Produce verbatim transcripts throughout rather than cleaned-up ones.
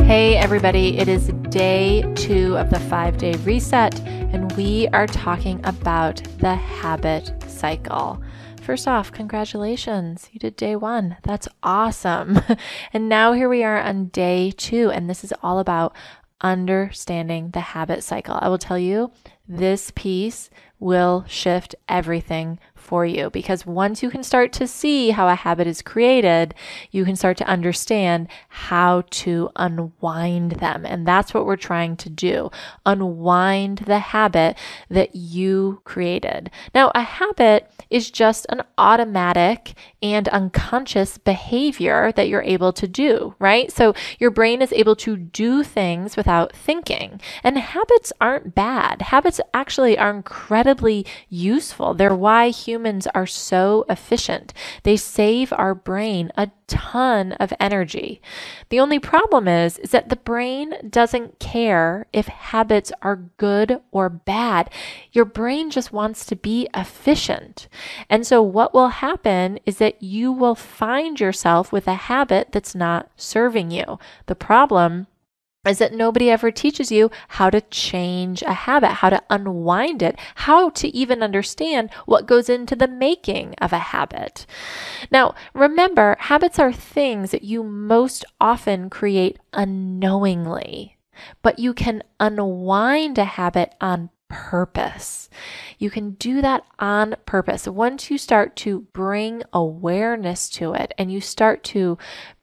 Hey everybody, it is day two of the five-day reset, and we are talking about the habit cycle. First off, congratulations, you did day one. That's awesome. And now here we are on day two, and this is all about understanding the habit cycle. I will tell you, this piece will shift everything for you, because once you can start to see how a habit is created, you can start to understand how to unwind them. And that's what we're trying to do. Unwind the habit that you created. Now, a habit is just an automatic and unconscious behavior that you're able to do, right? So your brain is able to do things without thinking. And habits aren't bad. Habits actually are incredibly useful. They're why humans are so efficient. They save our brain a ton of energy. The only problem is, is that the brain doesn't care if habits are good or bad. Your brain just wants to be efficient. And so what will happen is that you will find yourself with a habit that's not serving you. The problem is that nobody ever teaches you how to change a habit, how to unwind it, how to even understand what goes into the making of a habit. Now, remember, habits are things that you most often create unknowingly, but you can unwind a habit on purpose. You can do that on purpose. Once you start to bring awareness to it and you start to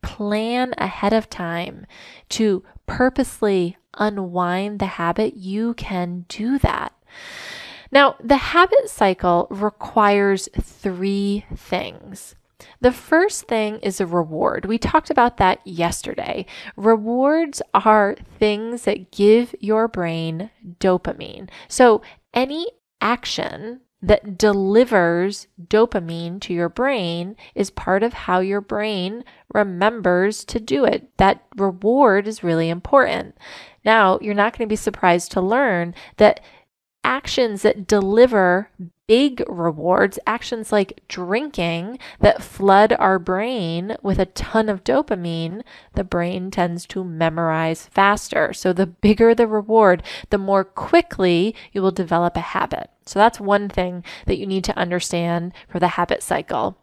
plan ahead of time to purposely unwind the habit, you can do that. Now, the habit cycle requires three things. The first thing is a reward. We talked about that yesterday. Rewards are things that give your brain dopamine. So any action that delivers dopamine to your brain is part of how your brain remembers to do it. That reward is really important. Now, you're not going to be surprised to learn that actions that deliver big rewards, actions like drinking that flood our brain with a ton of dopamine, the brain tends to memorize faster. So the bigger the reward, the more quickly you will develop a habit. So that's one thing that you need to understand for the habit cycle.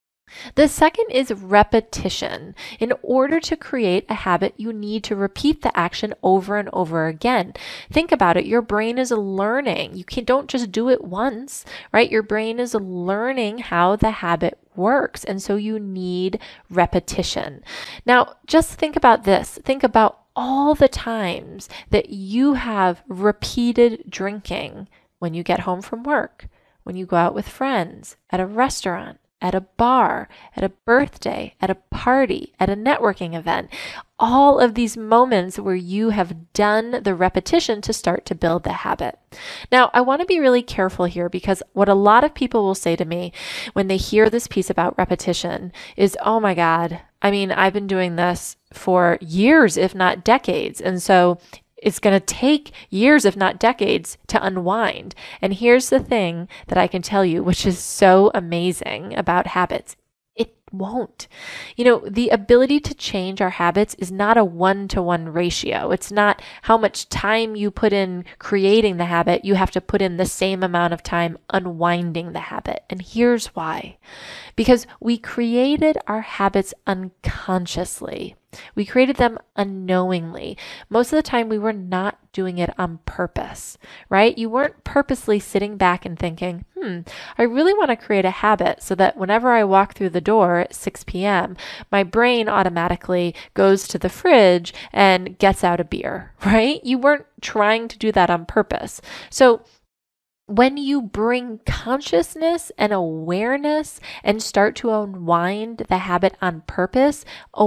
The second is repetition. In order to create a habit, you need to repeat the action over and over again. Think about it. Your brain is learning. You can't, don't just do it once, right? Your brain is learning how the habit works. And so you need repetition. Now, just think about this. Think about all the times that you have repeated drinking when you get home from work, when you go out with friends, at a restaurant, at a bar, at a birthday, at a party, at a networking event. All of these moments where you have done the repetition to start to build the habit. Now, I want to be really careful here, because what a lot of people will say to me when they hear this piece about repetition is, oh my God, I mean, I've been doing this for years, if not decades. And so it's going to take years, if not decades, to unwind. And here's the thing that I can tell you, which is so amazing about habits. It won't. You know, the ability to change our habits is not a one-to-one ratio. It's not how much time you put in creating the habit. You have to put in the same amount of time unwinding the habit. And here's why. Because we created our habits unconsciously. We created them unknowingly. Most of the time, we were not doing it on purpose, right? You weren't purposely sitting back and thinking, hmm, I really want to create a habit so that whenever I walk through the door at six p.m., my brain automatically goes to the fridge and gets out a beer, right? You weren't trying to do that on purpose. So when you bring consciousness and awareness and start to unwind the habit on purpose,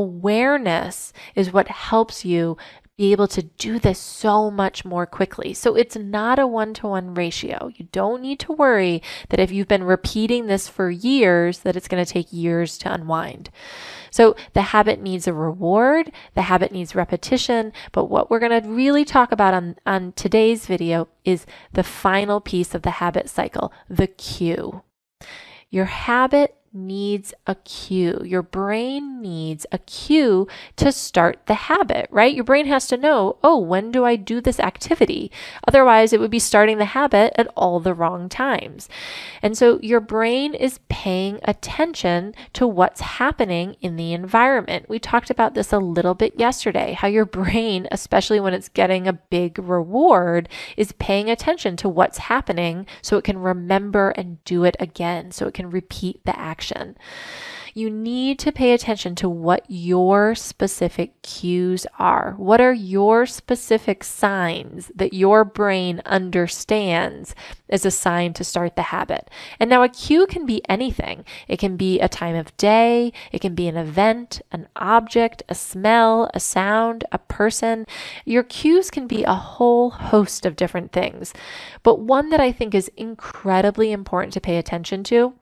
awareness is what helps you be able to do this so much more quickly. So it's not a one-to-one ratio. You don't need to worry that if you've been repeating this for years, that it's going to take years to unwind. So the habit needs a reward, the habit needs repetition, but what we're going to really talk about on, on today's video is the final piece of the habit cycle, the cue. Your habit needs a cue. Your brain needs a cue to start the habit, right? Your brain has to know, oh, when do I do this activity? Otherwise, it would be starting the habit at all the wrong times. And so your brain is paying attention to what's happening in the environment. We talked about this a little bit yesterday, how your brain, especially when it's getting a big reward, is paying attention to what's happening so it can remember and do it again, so it can repeat the action. You need to pay attention to what your specific cues are. What are your specific signs that your brain understands as a sign to start the habit? And now a cue can be anything. It can be a time of day, it can be an event, an object, a smell, a sound, a person. Your cues can be a whole host of different things. But one that I think is incredibly important to pay attention to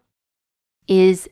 is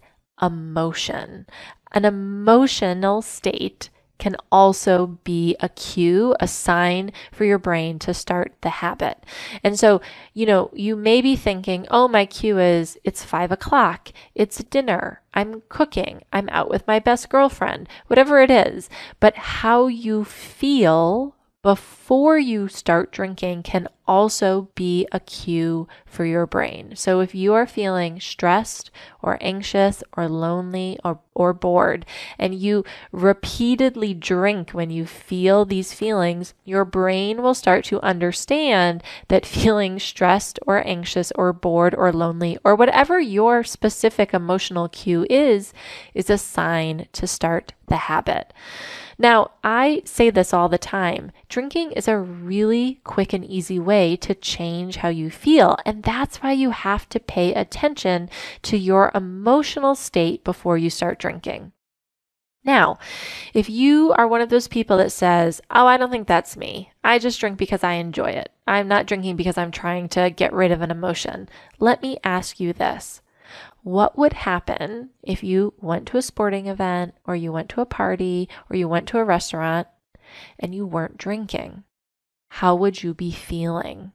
emotion. An emotional state can also be a cue, a sign for your brain to start the habit. And so, you know, you may be thinking, oh, my cue is it's five o'clock, it's dinner, I'm cooking, I'm out with my best girlfriend, whatever it is. But how you feel before you start drinking can also be a cue for your brain. So if you are feeling stressed or anxious or lonely or, or bored, and you repeatedly drink when you feel these feelings, your brain will start to understand that feeling stressed or anxious or bored or lonely or whatever your specific emotional cue is, is a sign to start the habit. Now, I say this all the time. Drinking is a really quick and easy way to change how you feel, and that's why you have to pay attention to your emotional state before you start drinking. Now, if you are one of those people that says, oh, I don't think that's me. I just drink because I enjoy it. I'm not drinking because I'm trying to get rid of an emotion. Let me ask you this. What would happen if you went to a sporting event or you went to a party or you went to a restaurant and you weren't drinking? How would you be feeling?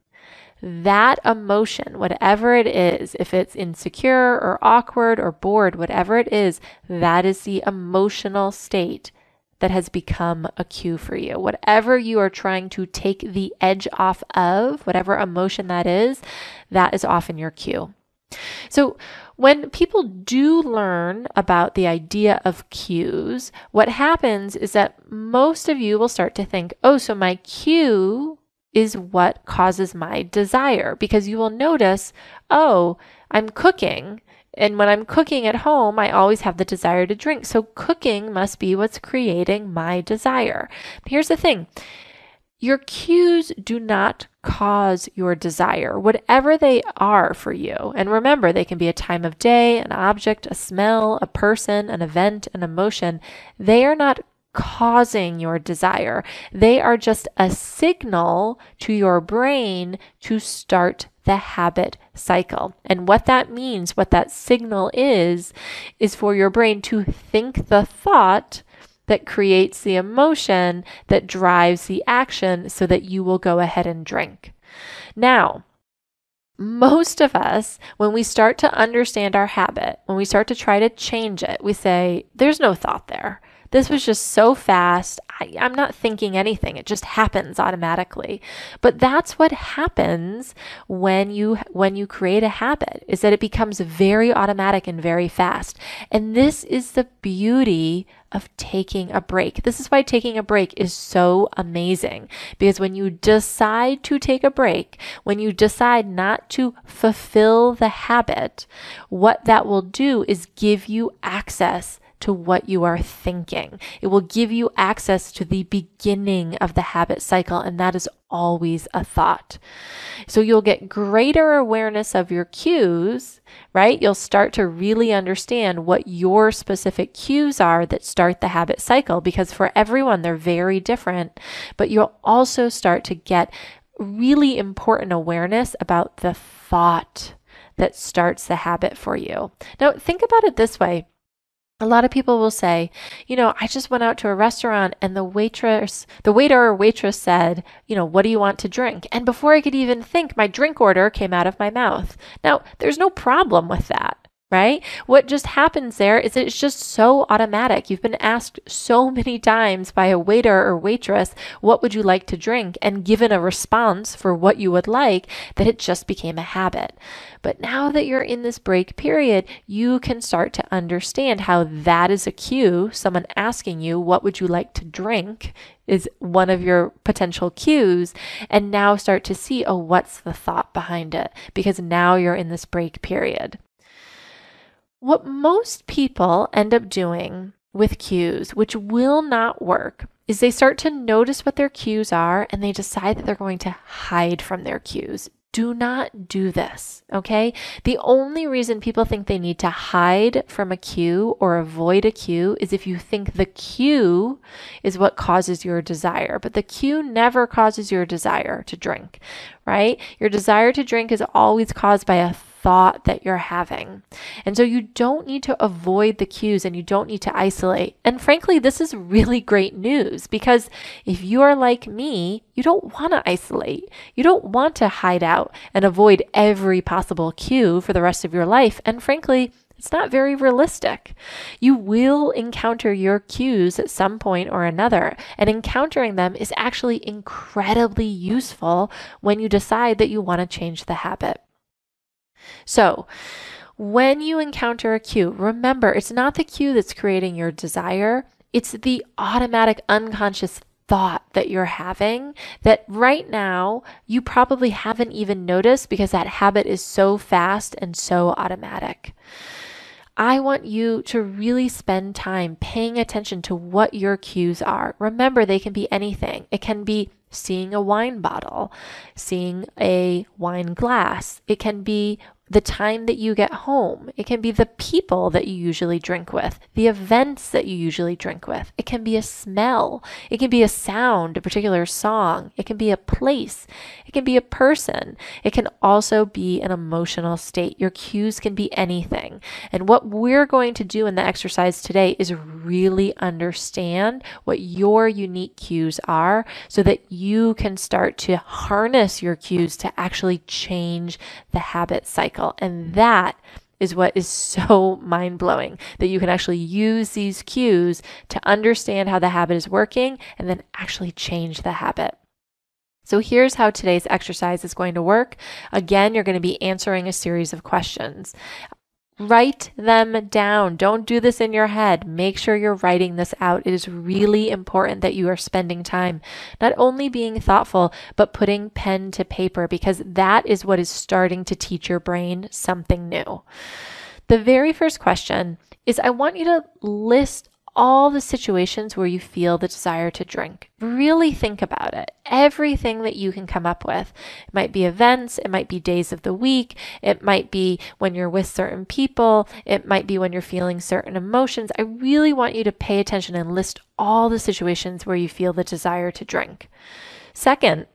That emotion, whatever it is, if it's insecure or awkward or bored, whatever it is, that is the emotional state that has become a cue for you. Whatever you are trying to take the edge off of, whatever emotion that is, that is often your cue. So when people do learn about the idea of cues, what happens is that most of you will start to think, oh, so my cue is what causes my desire, because you will notice, oh, I'm cooking. And when I'm cooking at home, I always have the desire to drink. So cooking must be what's creating my desire. But here's the thing. Your cues do not cause your desire, whatever they are for you. And remember, they can be a time of day, an object, a smell, a person, an event, an emotion. They are not causing your desire. They are just a signal to your brain to start the habit cycle. And what that means, what that signal is, is for your brain to think the thought that creates the emotion that drives the action so that you will go ahead and drink. Now, most of us, when we start to understand our habit, when we start to try to change it, we say, there's no thought there. This was just so fast. I, I'm not thinking anything. It just happens automatically. But that's what happens when you when you create a habit, is that it becomes very automatic and very fast. And this is the beauty of taking a break. This is why taking a break is so amazing, because when you decide to take a break, when you decide not to fulfill the habit, what that will do is give you access to what you are thinking. It will give you access to the beginning of the habit cycle, and that is always a thought. So you'll get greater awareness of your cues, right? You'll start to really understand what your specific cues are that start the habit cycle, because for everyone, they're very different. But you'll also start to get really important awareness about the thought that starts the habit for you. Now, think about it this way. A lot of people will say, you know, I just went out to a restaurant and the waitress, the waiter or waitress said, you know, what do you want to drink? And before I could even think, my drink order came out of my mouth. Now, there's no problem with that, right? What just happens there is it's just so automatic. You've been asked so many times by a waiter or waitress, what would you like to drink? And given a response for what you would like, that it just became a habit. But now that you're in this break period, you can start to understand how that is a cue. Someone asking you, what would you like to drink, is one of your potential cues, and now start to see, oh, what's the thought behind it? Because now you're in this break period. What most people end up doing with cues, which will not work, is they start to notice what their cues are and they decide that they're going to hide from their cues. Do not do this, okay? The only reason people think they need to hide from a cue or avoid a cue is if you think the cue is what causes your desire. But the cue never causes your desire to drink, right? Your desire to drink is always caused by a thought that you're having. And so you don't need to avoid the cues and you don't need to isolate. And frankly, this is really great news because if you are like me, you don't want to isolate. You don't want to hide out and avoid every possible cue for the rest of your life. And frankly, it's not very realistic. You will encounter your cues at some point or another, and encountering them is actually incredibly useful when you decide that you want to change the habit. So, when you encounter a cue, remember, it's not the cue that's creating your desire. It's the automatic unconscious thought that you're having that right now you probably haven't even noticed because that habit is so fast and so automatic. I want you to really spend time paying attention to what your cues are. Remember, they can be anything. It can be seeing a wine bottle, seeing a wine glass. It can be the time that you get home. It can be the people that you usually drink with, the events that you usually drink with. It can be a smell. It can be a sound, a particular song. It can be a place. It can be a person. It can also be an emotional state. Your cues can be anything. And what we're going to do in the exercise today is really understand what your unique cues are so that you can start to harness your cues to actually change the habit cycle. And that is what is so mind-blowing, that you can actually use these cues to understand how the habit is working and then actually change the habit. So here's how today's exercise is going to work. Again, you're going to be answering a series of questions. Write them down. Don't do this in your head. Make sure you're writing this out. It is really important that you are spending time not only being thoughtful, but putting pen to paper because that is what is starting to teach your brain something new. The very first question is I want you to list all the situations where you feel the desire to drink. Really think about it. Everything that you can come up with. It might be events, it might be days of the week, it might be when you're with certain people, it might be when you're feeling certain emotions. I really want you to pay attention and list all the situations where you feel the desire to drink. Second,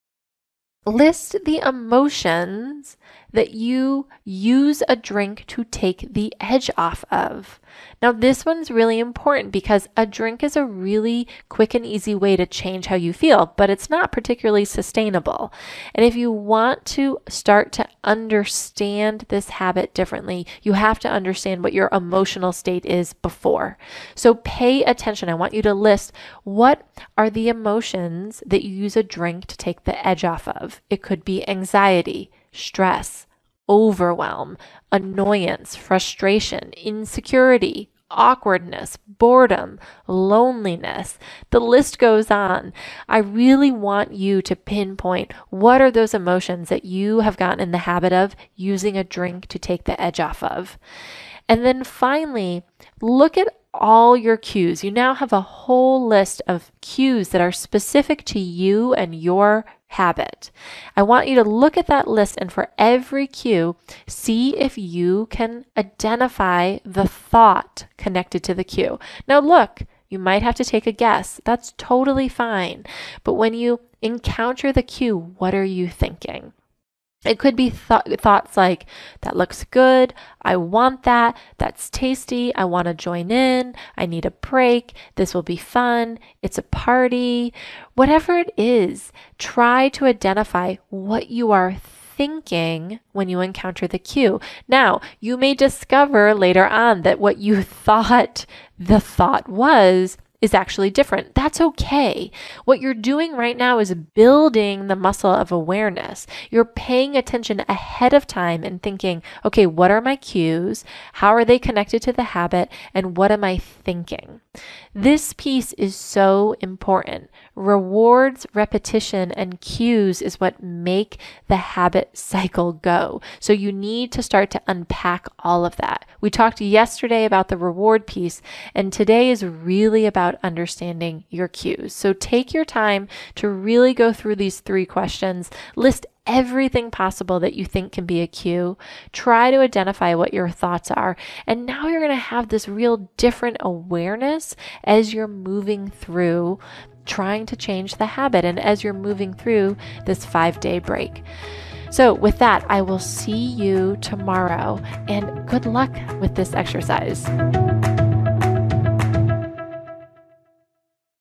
list the emotions that you use a drink to take the edge off of. Now, this one's really important because a drink is a really quick and easy way to change how you feel, but it's not particularly sustainable. And if you want to start to understand this habit differently, you have to understand what your emotional state is before. So pay attention. I want you to list what are the emotions that you use a drink to take the edge off of. It could be anxiety, stress, overwhelm, annoyance, frustration, insecurity, awkwardness, boredom, loneliness. The list goes on. I really want you to pinpoint what are those emotions that you have gotten in the habit of using a drink to take the edge off of. And then finally, look at all your cues. You now have a whole list of cues that are specific to you and your habit. I want you to look at that list and for every cue, see if you can identify the thought connected to the cue. Now look, you might have to take a guess. That's totally fine. But when you encounter the cue, what are you thinking? It could be th- thoughts like, that looks good, I want that, that's tasty, I want to join in, I need a break, this will be fun, it's a party. Whatever it is, try to identify what you are thinking when you encounter the cue? Now, you may discover later on that what you thought the thought was is actually different. That's okay. What you're doing right now is building the muscle of awareness. You're paying attention ahead of time and thinking, okay, what are my cues? How are they connected to the habit? And what am I thinking? This piece is so important. Rewards, repetition, and cues is what make the habit cycle go. So you need to start to unpack all of that. We talked yesterday about the reward piece, and today is really about understanding your cues. So take your time to really go through these three questions, list everything possible that you think can be a cue. Try to identify what your thoughts are. And now you're going to have this real different awareness as you're moving through trying to change the habit and as you're moving through this five-day break. So with that, I will see you tomorrow, and good luck with this exercise.